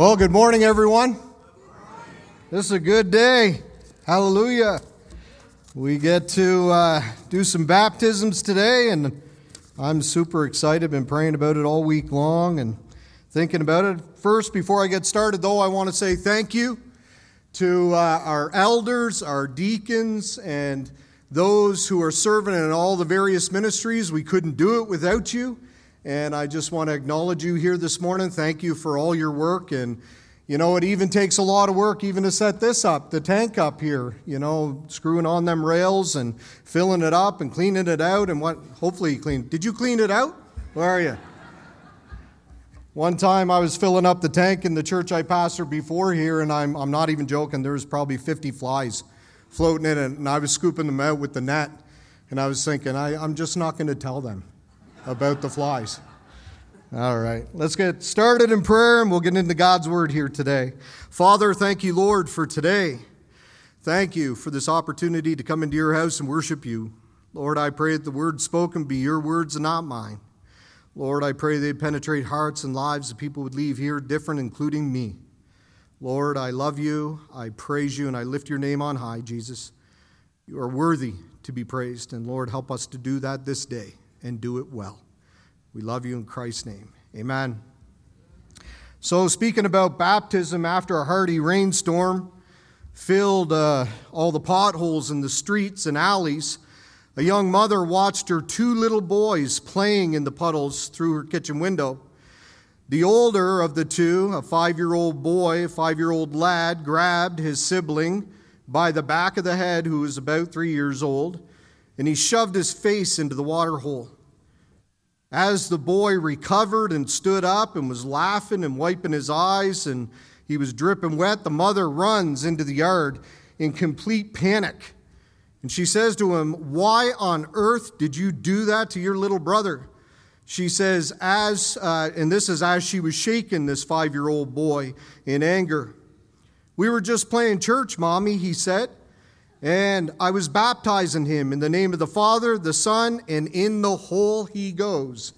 Well, good morning, everyone. This is a good day. Hallelujah. We get to do some baptisms today, and I'm super excited. Been praying about it all week long and thinking about it. First, before I get started, though, I want to say thank you to our elders, our deacons, and those who are serving in all the various ministries. We couldn't do it without you. And I just want to acknowledge you here this morning. Thank you for all your work. And, you know, it even takes a lot of work even to set this up, the tank up here, you know, screwing on them rails and filling it up and cleaning it out. And hopefully you cleaned. Did you clean it out? Where are you? One time I was filling up the tank in the church I pastored before here, and I'm not even joking. There was probably 50 flies floating in it, and I was scooping them out with the net. And I was thinking, I'm just not going to tell them about the flies. All right, let's get started in prayer, and we'll get into God's word here today. Father, thank you, Lord, for today. Thank you for this opportunity to come into your house and worship you. Lord, I pray that the words spoken be your words and not mine. Lord, I pray they penetrate hearts and lives that people would leave here different, including me. Lord, I love you, I praise you, and I lift your name on high, Jesus. You are worthy to be praised, and Lord, help us to do that this day and do it well. We love you in Christ's name. Amen. So speaking about baptism, after a hearty rainstorm filled all the potholes in the streets and alleys, a young mother watched her two little boys playing in the puddles through her kitchen window. The older of the two, a 5-year-old boy, a 5-year-old lad, grabbed his sibling by the back of the head, who was about 3 years old, and he shoved his face into the water hole. As the boy recovered and stood up and was laughing and wiping his eyes and he was dripping wet, the mother runs into the yard in complete panic. And she says to him, "Why on earth did you do that to your little brother?" She says, and this is as she was shaking this 5-year-old boy in anger. "We were just playing church, Mommy," he said. "And I was baptizing him in the name of the Father, the Son, and in the hole he goes."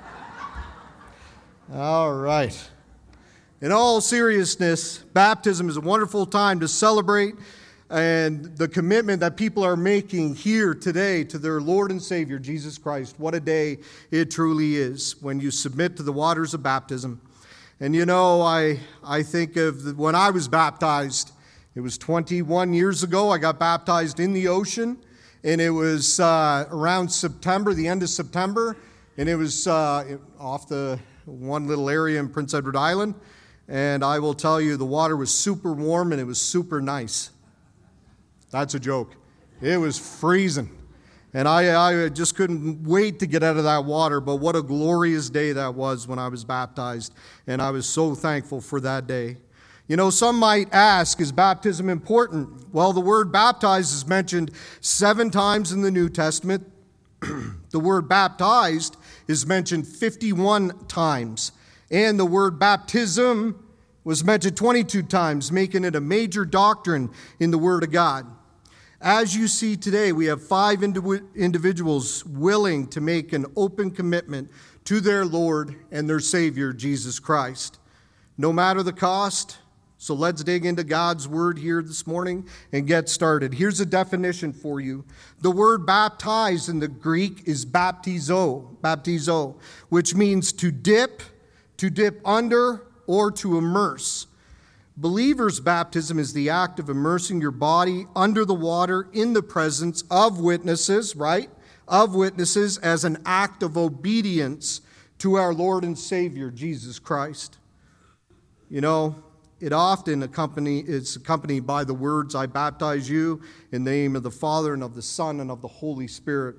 All right. In all seriousness, baptism is a wonderful time to celebrate and the commitment that people are making here today to their Lord and Savior, Jesus Christ. What a day it truly is when you submit to the waters of baptism. And you know, I think of when I was baptized. It was 21 years ago. I got baptized in the ocean, and it was around September, the end of September, and it was off the one little area in Prince Edward Island. And I will tell you, the water was super warm, and it was super nice. That's a joke. It was freezing, and I just couldn't wait to get out of that water, but what a glorious day that was when I was baptized, and I was so thankful for that day. You know, some might ask, is baptism important? Well, the word baptized is mentioned 7 times in the New Testament. The word baptized is mentioned 51 times. And the word baptism was mentioned 22 times, making it a major doctrine in the Word of God. As you see today, we have 5 individuals willing to make an open commitment to their Lord and their Savior, Jesus Christ. No matter the cost. So let's dig into God's word here this morning and get started. Here's a definition for you. The word baptize in the Greek is baptizo, which means to dip under, or to immerse. Believer's baptism is the act of immersing your body under the water in the presence of witnesses, right? Of witnesses as an act of obedience to our Lord and Savior, Jesus Christ. You know, it often is accompanied by the words, "I baptize you in the name of the Father and of the Son and of the Holy Spirit."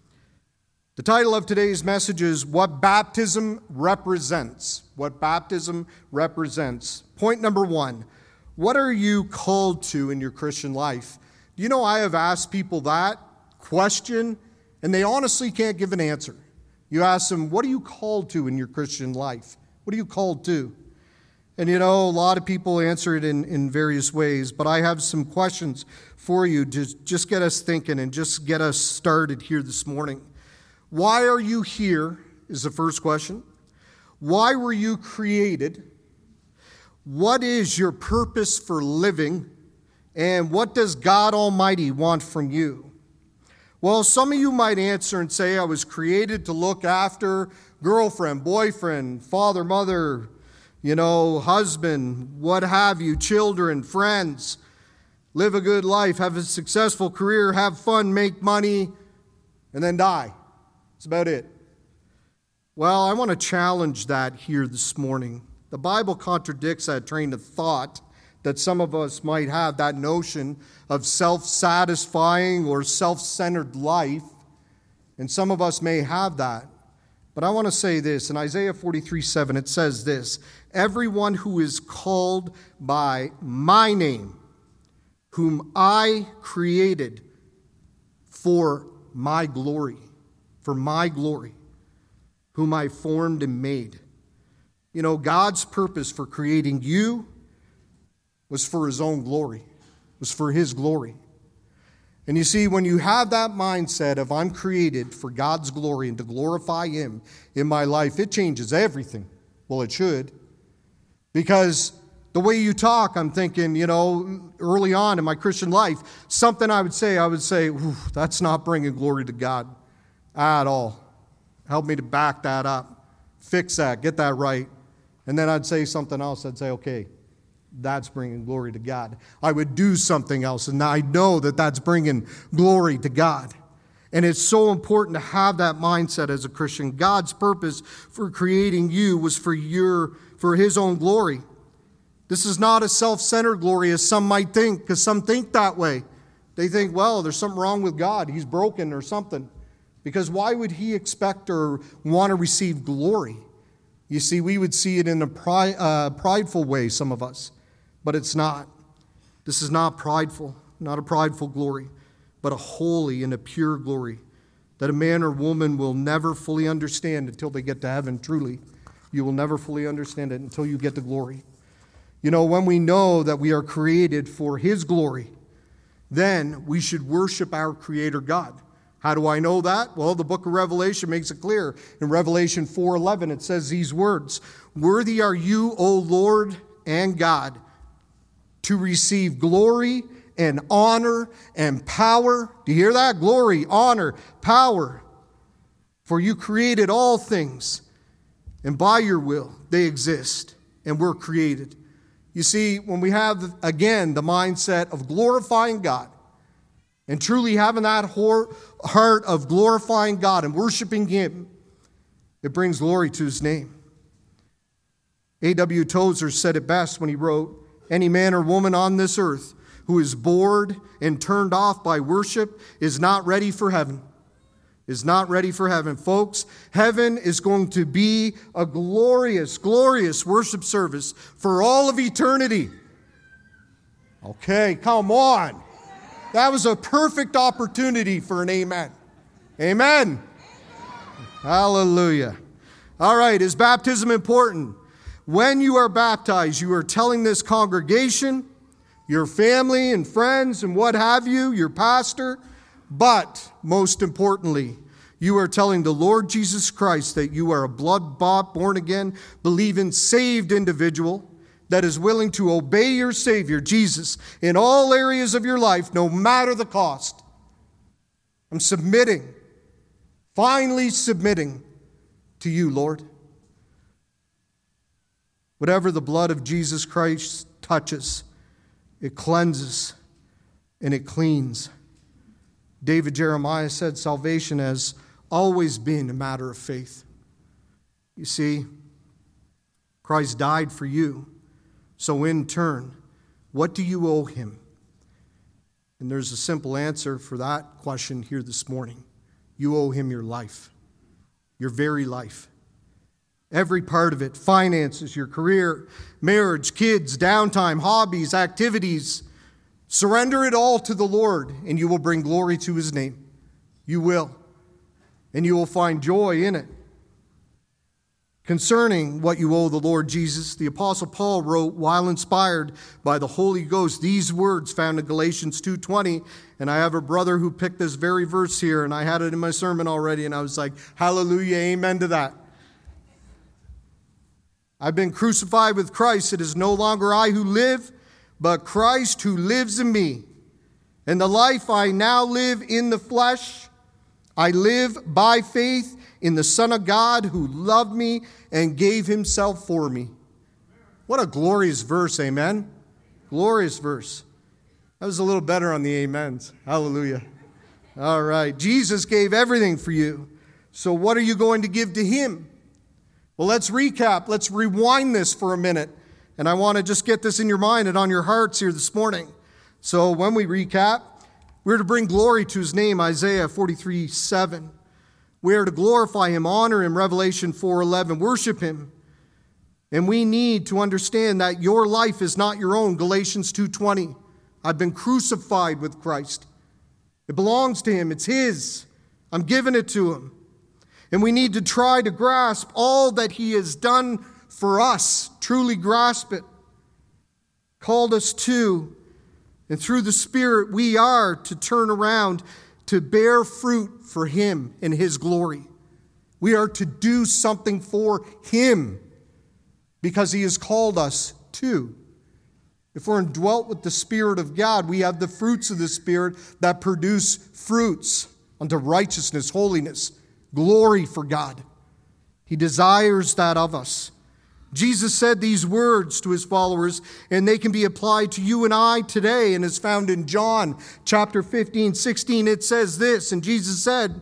The title of today's message is What Baptism Represents. What baptism represents. Point number 1, what are you called to in your Christian life? Do you know I have asked people that question, and they honestly can't give an answer. You ask them, what are you called to in your Christian life? What are you called to? And you know, a lot of people answer it in various ways, but I have some questions for you to just get us thinking and just get us started here this morning. Why are you here is the first question. Why were you created? What is your purpose for living, and what does God Almighty want from you? Well, some of you might answer and say, I was created to look after girlfriend, boyfriend, father, mother, husband, what have you, children, friends, live a good life, have a successful career, have fun, make money, and then die. That's about it. Well, I want to challenge that here this morning. The Bible contradicts that train of thought that some of us might have, that notion of self-satisfying or self-centered life, and some of us may have that. But I want to say this, in Isaiah 43:7, it says this, everyone who is called by my name, whom I created for my glory, whom I formed and made. God's purpose for creating you was for his own glory, was for his glory. And you see, when you have that mindset of I'm created for God's glory and to glorify him in my life, it changes everything. Well, it should. Because the way you talk, I'm thinking, early on in my Christian life, something I would say, that's not bringing glory to God at all. Help me to back that up, fix that, get that right. And then I'd say something else. I'd say, okay, that's bringing glory to God. I would do something else, and I know that that's bringing glory to God. And it's so important to have that mindset as a Christian. God's purpose for creating you was for his own glory. This is not a self-centered glory as some might think, because some think that way. They think, well, there's something wrong with God. He's broken or something. Because why would he expect or want to receive glory? You see, we would see it in a prideful way, some of us. But it's not. This is not prideful, not a prideful glory, but a holy and a pure glory that a man or woman will never fully understand until they get to heaven, truly. You will never fully understand it until you get to glory. When we know that we are created for his glory, then we should worship our Creator God. How do I know that? Well, the book of Revelation makes it clear. In Revelation 4:11, it says these words, worthy are you, O Lord and God, to receive glory and honor and power. Do you hear that? Glory, honor, power. For you created all things, and by your will they exist and were created. You see, when we have, again, the mindset of glorifying God, and truly having that heart of glorifying God and worshiping him, it brings glory to his name. A.W. Tozer said it best when he wrote, any man or woman on this earth who is bored and turned off by worship is not ready for heaven. Is not ready for heaven. Folks, heaven is going to be a glorious, glorious worship service for all of eternity. Okay, come on. That was a perfect opportunity for an amen. Amen. Hallelujah. All right, is baptism important? When you are baptized, you are telling this congregation, your family and friends and what have you, your pastor, but most importantly, you are telling the Lord Jesus Christ that you are a blood-bought, born-again, believing, saved individual that is willing to obey your Savior, Jesus, in all areas of your life, no matter the cost. I'm submitting, finally submitting to you, Lord. Whatever the blood of Jesus Christ touches, it cleanses and it cleans. David Jeremiah said salvation has always been a matter of faith. You see, Christ died for you. So in turn, what do you owe him? And there's a simple answer for that question here this morning. You owe him your life, your very life. Every part of it, finances, your career, marriage, kids, downtime, hobbies, activities. Surrender it all to the Lord, and you will bring glory to his name. You will. And you will find joy in it. Concerning what you owe the Lord Jesus, the Apostle Paul wrote, while inspired by the Holy Ghost, these words found in Galatians 2:20. And I have a brother who picked this very verse here, and I had it in my sermon already, and I was like, hallelujah, amen to that. I've been crucified with Christ. It is no longer I who live, but Christ who lives in me. And the life I now live in the flesh, I live by faith in the Son of God who loved me and gave himself for me. What a glorious verse, amen? Glorious verse. That was a little better on the amens. Hallelujah. All right. Jesus gave everything for you. So what are you going to give to him? Well, let's recap. Let's rewind this for a minute. And I want to just get this in your mind and on your hearts here this morning. So when we recap, we're to bring glory to his name, Isaiah 43:7. We are to glorify him, honor him, Revelation 4:11, worship him. And we need to understand that your life is not your own, Galatians 2:20. I've been crucified with Christ. It belongs to him. It's his. I'm giving it to him. And we need to try to grasp all that he has done for us. Truly grasp it. Called us to, and through the Spirit, we are to turn around to bear fruit for him in his glory. We are to do something for him because he has called us to. If we're indwelt with the Spirit of God, we have the fruits of the Spirit that produce fruits unto righteousness, holiness, glory for God. He desires that of us. Jesus said these words to his followers, and they can be applied to you and I today, and is found in John chapter 15:16. It says this, and Jesus said,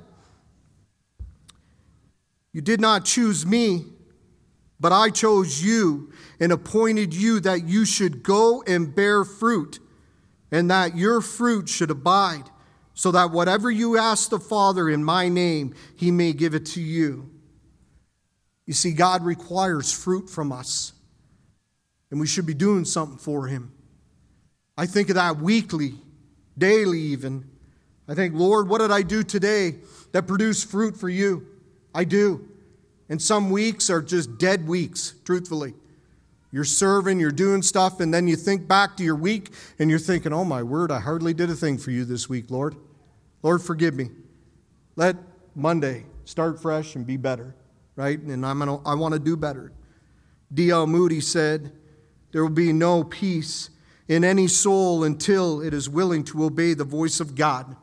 "You did not choose me, but I chose you and appointed you that you should go and bear fruit, and that your fruit should abide, so that whatever you ask the Father in my name, he may give it to you." You see, God requires fruit from us, and we should be doing something for him. I think of that weekly, daily even. I think, Lord, what did I do today that produced fruit for you? I do. And some weeks are just dead weeks, truthfully. You're serving, you're doing stuff, and then you think back to your week, and you're thinking, oh my word, I hardly did a thing for you this week, Lord. Lord, forgive me. Let Monday start fresh and be better, right? And I want to do better. D.L. Moody said, there will be no peace in any soul until it is willing to obey the voice of God.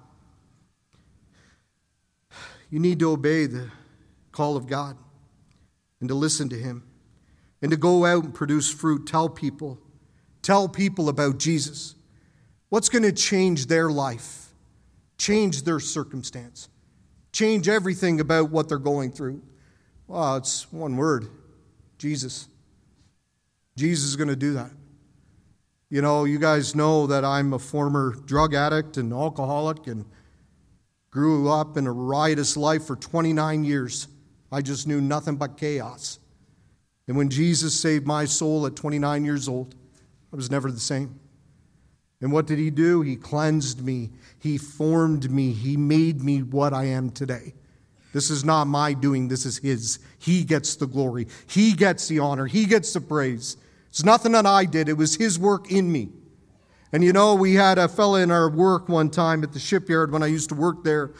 You need to obey the call of God and to listen to him and to go out and produce fruit. Tell people about Jesus. What's going to change their life? Change their circumstance. Change everything about what they're going through. Well, it's one word, Jesus. Jesus is going to do that. You know, you guys know that I'm a former drug addict and alcoholic and grew up in a riotous life for 29 years. I just knew nothing but chaos. And when Jesus saved my soul at 29 years old, I was never the same. And what did he do? He cleansed me. He formed me. He made me what I am today. This is not my doing. This is his. He gets the glory. He gets the honor. He gets the praise. It's nothing that I did. It was his work in me. And you know, we had a fella in our work one time at the shipyard when I used to work there.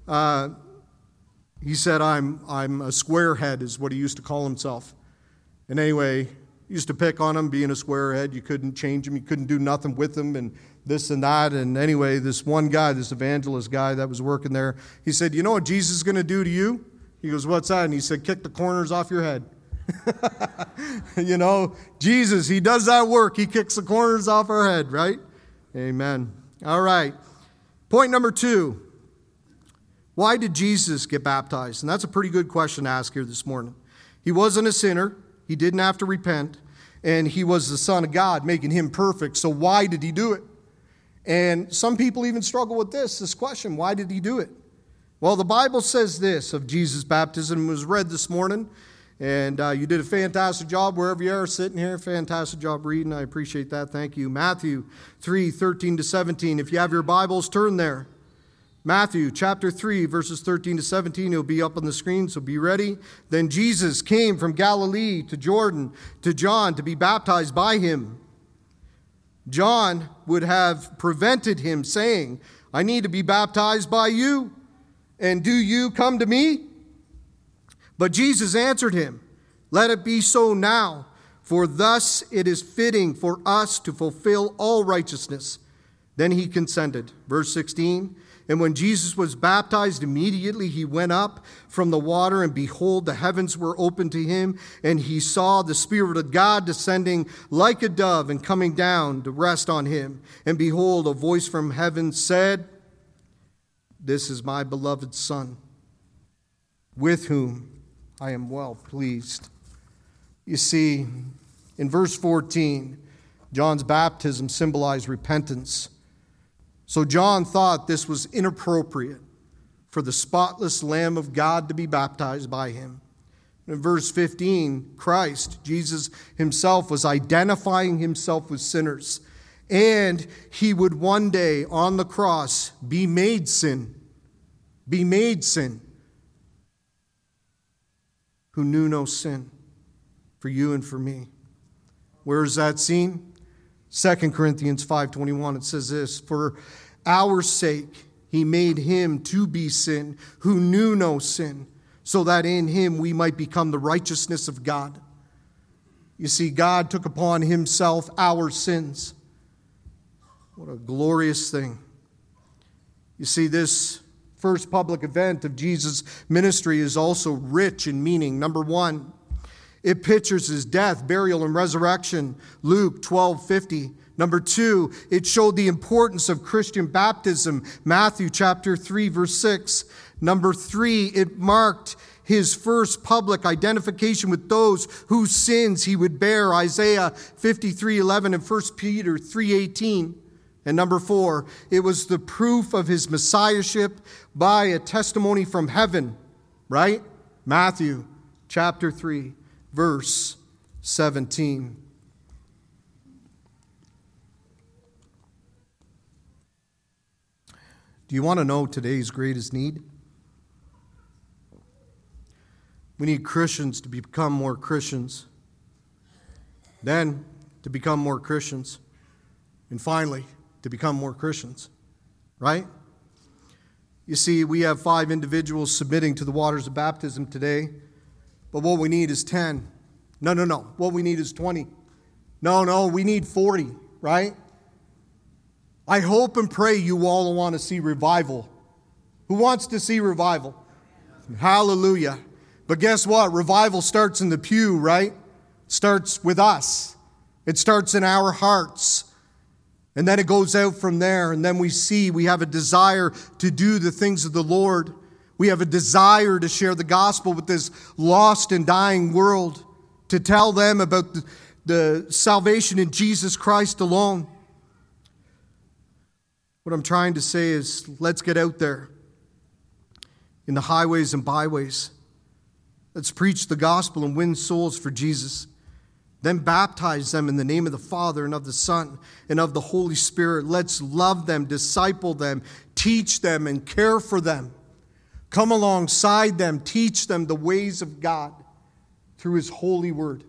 He said, I'm a squarehead is what he used to call himself. And anyway, used to pick on him being a squarehead. You couldn't change him. You couldn't do nothing with him and this and that. And anyway, this one guy, this evangelist guy that was working there, he said, you know what Jesus is going to do to you? He goes, what's that? And he said, kick the corners off your head. You know, Jesus, he does that work. He kicks the corners off our head, right? Amen. All right. Point number 2. Why did Jesus get baptized? And that's a pretty good question to ask here this morning. He wasn't a sinner. He didn't have to repent. And he was the Son of God, making him perfect. So why did he do it? And some people even struggle with this question. Why did he do it? Well, the Bible says this of Jesus' baptism. It was read this morning. And you did a fantastic job wherever you are sitting here. Fantastic job reading. I appreciate that. Thank you. Matthew 3:13-17. If you have your Bibles, turn there. Matthew chapter 3, verses 13-17. It'll be up on the screen, so be ready. Then Jesus came from Galilee to Jordan to John to be baptized by him. John would have prevented him, saying, I need to be baptized by you, and do you come to me? But Jesus answered him, Let it be so now, for thus it is fitting for us to fulfill all righteousness." Then he consented. Verse 16, "And when Jesus was baptized, immediately he went up from the water, and behold, the heavens were opened to him, and he saw the Spirit of God descending like a dove and coming down to rest on him. And behold, a voice from heaven said, 'This is my beloved Son, with whom I am well pleased.'" You see, in verse 14, John's baptism symbolized repentance. So John thought this was inappropriate for the spotless Lamb of God to be baptized by him. In verse 15, Christ, Jesus himself, was identifying himself with sinners. And he would one day on the cross be made sin. Be made sin. Who knew no sin. For you and for me. Where is that seen? 2 Corinthians 5:21, it says this, "For our sake he made him to be sin, who knew no sin, so that in him we might become the righteousness of God." You see, God took upon himself our sins. What a glorious thing. You see, this first public event of Jesus' ministry is also rich in meaning. Number one, it pictures his death, burial, and resurrection, Luke 12:50. Number two, it showed the importance of Christian baptism, Matthew chapter 3, verse 6. Number three, it marked his first public identification with those whose sins he would bear, Isaiah 53:11 and 1 Peter 3:18. And number four, it was the proof of his messiahship by a testimony from heaven, right? Matthew chapter 3. Verse 17. Do you want to know today's greatest need? We need Christians to become more Christians. Then to become more Christians. And finally, to become more Christians. Right? You see, we have 5 individuals submitting to the waters of baptism today. But what we need is 10. No. What we need is 20. No, we need 40, right? I hope and pray you all want to see revival. Who wants to see revival? Hallelujah. But guess what? Revival starts in the pew, right? Starts with us. It starts in our hearts. And then it goes out from there. And then we have a desire to do the things of the Lord. We have a desire to share the gospel with this lost and dying world, to tell them about the salvation in Jesus Christ alone. What I'm trying to say is, let's get out there in the highways and byways. Let's preach the gospel and win souls for Jesus. Then baptize them in the name of the Father and of the Son and of the Holy Spirit. Let's love them, disciple them, teach them, and care for them. Come alongside them, teach them the ways of God through his holy word.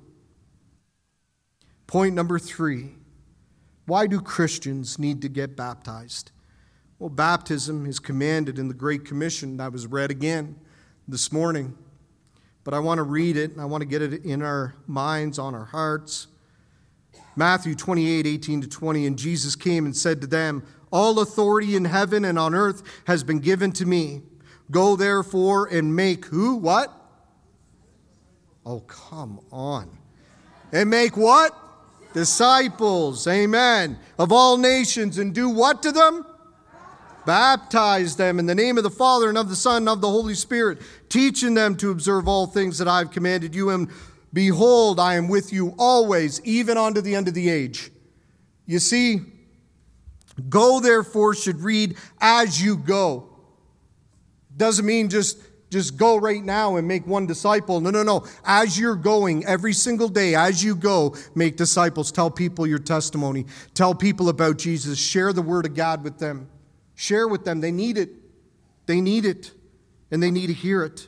Point number 3, why do Christians need to get baptized? Well, baptism is commanded in the Great Commission that was read again this morning. But I want to read it, and I want to get it in our minds, on our hearts. Matthew 28:18-20, "And Jesus came and said to them, 'All authority in heaven and on earth has been given to me. Go therefore and make,'" who? What? Oh, come on. "And make" what? "Disciples," amen, "of all nations, and do" what to them? "Baptize them in the name of the Father and of the Son and of the Holy Spirit, teaching them to observe all things that I have commanded you. And behold, I am with you always, even unto the end of the age." You see, go therefore should read as you go. Doesn't mean just go right now and make one disciple. No. As you're going every single day, as you go, make disciples. Tell people your testimony. Tell people about Jesus. Share the word of God with them. Share with them. They need it. They need it. And they need to hear it.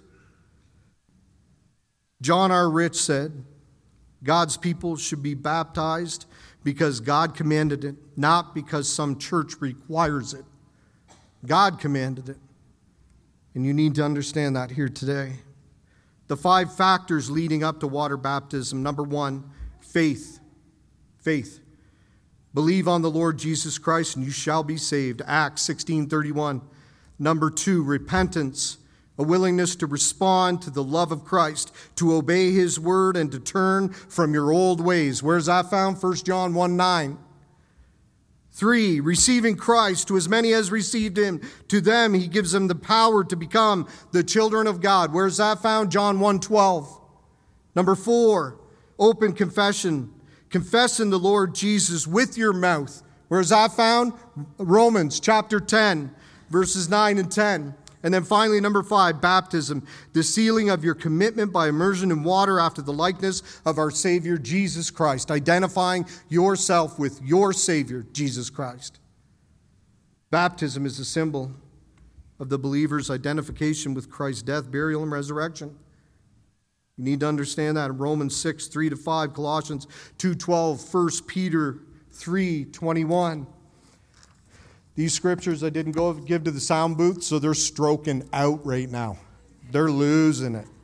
John R. Rich said, God's people should be baptized because God commanded it, not because some church requires it. God commanded it. And you need to understand that here today. The 5 factors leading up to water baptism. Number 1, faith. Faith. Believe on the Lord Jesus Christ and you shall be saved. Acts 16:31. Number 2, repentance. A willingness to respond to the love of Christ, to obey his word and to turn from your old ways. Where's that found? 1 John 1:9. 3, receiving Christ. To as many as received him, to them he gives them the power to become the children of God. Where's that found? John 1:12. Number 4, open confession. Confessing the Lord Jesus with your mouth. Where's that found? Romans chapter 10, verses 9 and 10. And then finally, number 5, baptism. The sealing of your commitment by immersion in water after the likeness of our Savior, Jesus Christ. Identifying yourself with your Savior, Jesus Christ. Baptism is a symbol of the believer's identification with Christ's death, burial, and resurrection. You need to understand that in Romans 6, 3-5, Colossians 2:12, 1 Peter 3:21. These scriptures I didn't go give to the sound booth, so they're stroking out right now. They're losing it.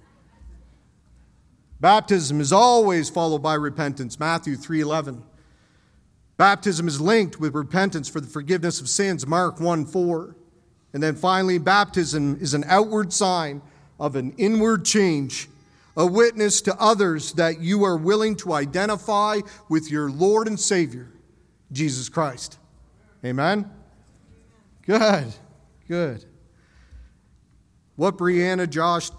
Baptism is always followed by repentance, Matthew 3:11. Baptism is linked with repentance for the forgiveness of sins, Mark 1:4. And then finally, baptism is an outward sign of an inward change, a witness to others that you are willing to identify with your Lord and Savior, Jesus Christ. Amen? Good, good. What Brianna, Josh,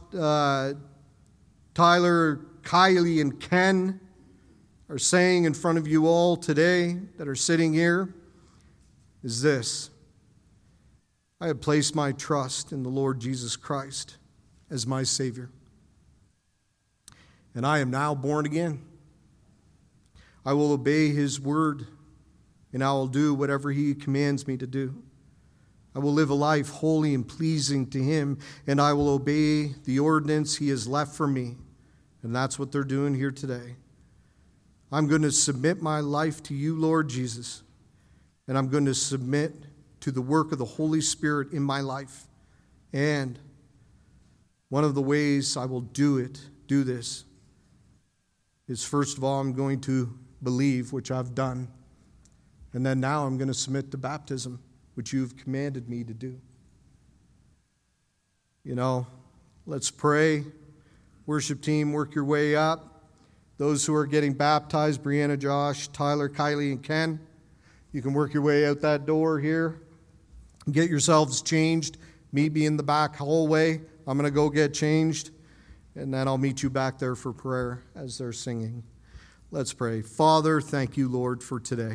Tyler, Kylie, and Ken are saying in front of you all today that are sitting here is this: I have placed my trust in the Lord Jesus Christ as my Savior. And I am now born again. I will obey his word, and I will do whatever he commands me to do. I will live a life holy and pleasing to him, and I will obey the ordinance he has left for me. And that's what they're doing here today. I'm going to submit my life to you, Lord Jesus, and I'm going to submit to the work of the Holy Spirit in my life. And one of the ways I will do this, is first of all, I'm going to believe, which I've done. And then now I'm going to submit to baptism, which you've commanded me to do. You know, let's pray. Worship team, work your way up. Those who are getting baptized, Brianna, Josh, Tyler, Kylie, and Ken, you can work your way out that door here. Get yourselves changed. Meet me in the back hallway. I'm going to go get changed. And then I'll meet you back there for prayer as they're singing. Let's pray. Father, thank you, Lord, for today.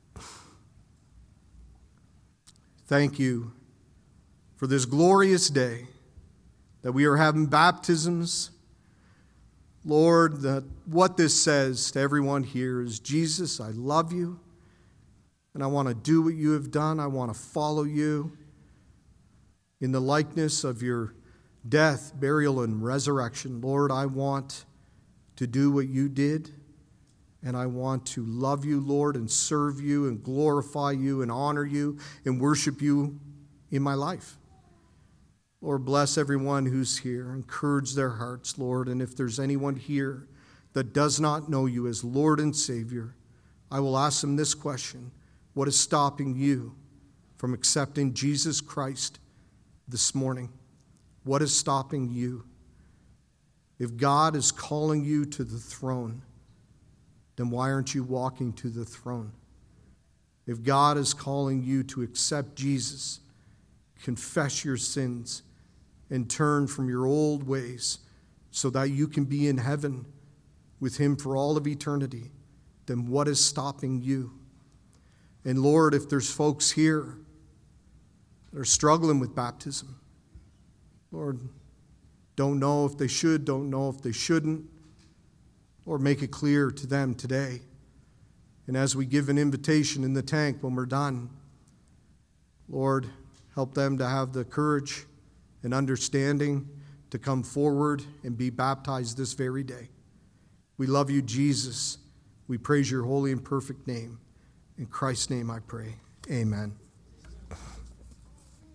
Thank you for this glorious day that we are having baptisms. Lord, that what this says to everyone here is, Jesus, I love you, and I want to do what you have done. I want to follow you in the likeness of your death, burial, and resurrection. Lord, I want to do what you did, and I want to love you, Lord, and serve you and glorify you and honor you and worship you in my life. Lord, bless everyone who's here. Encourage their hearts, Lord. And if there's anyone here that does not know you as Lord and Savior, I will ask them this question: what is stopping you from accepting Jesus Christ this morning? What is stopping you? If God is calling you to the throne, then why aren't you walking to the throne? If God is calling you to accept Jesus, confess your sins, and turn from your old ways so that you can be in heaven with him for all of eternity, then what is stopping you? And Lord, if there's folks here that are struggling with baptism, Lord, don't know if they should, don't know if they shouldn't, Lord, make it clear to them today. And as we give an invitation in the tank when we're done, Lord, help them to have the courage and understanding to come forward and be baptized this very day. We love you, Jesus. We praise your holy and perfect name. In Christ's name I pray. Amen.